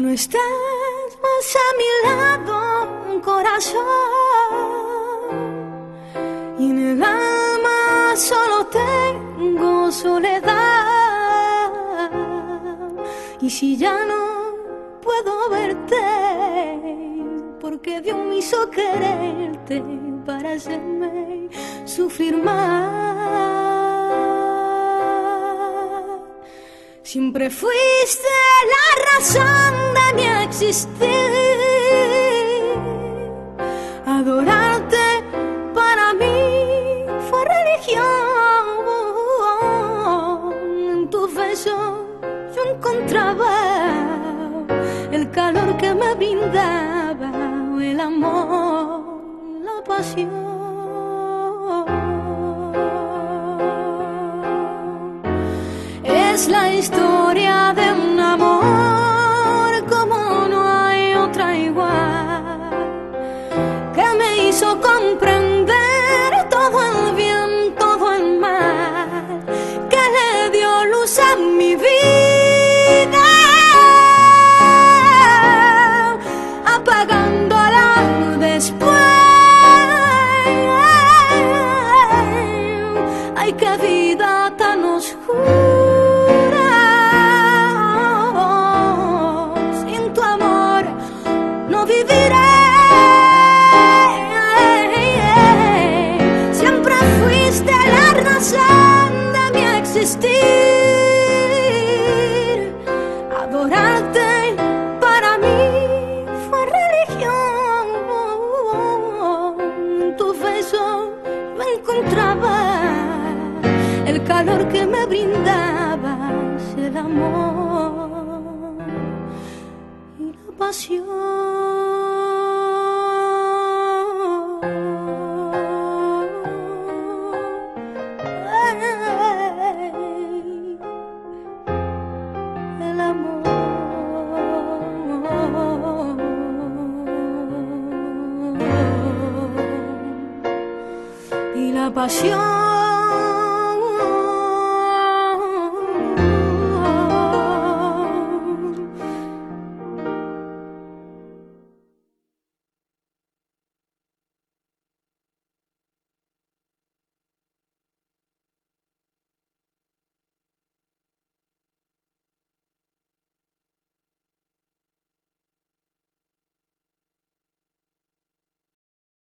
no estás más a mi lado, corazón, y en el alma solo tengo soledad. Y si ya no puedo verte, porque Dios me hizo quererte para hacerme sufrir más. Siempre fuiste la razón de mi existir. Adorarte para mí fue religión. En tus besos yo encontraba el calor que me brindaba el amor, la pasión. Es la historia de un amor como no hay otra igual, que me hizo comprender todo el bien, todo el mal, que le dio luz a mi vida, apagándola después. Ay, qué vida tan oscura. Sin tu amor no viviré. Siempre fuiste la razón de mi existir. Adorarte para mí fue religión. En tus besos me encontraba el calor que me brindabas, el amor y la pasión. El amor y la pasión.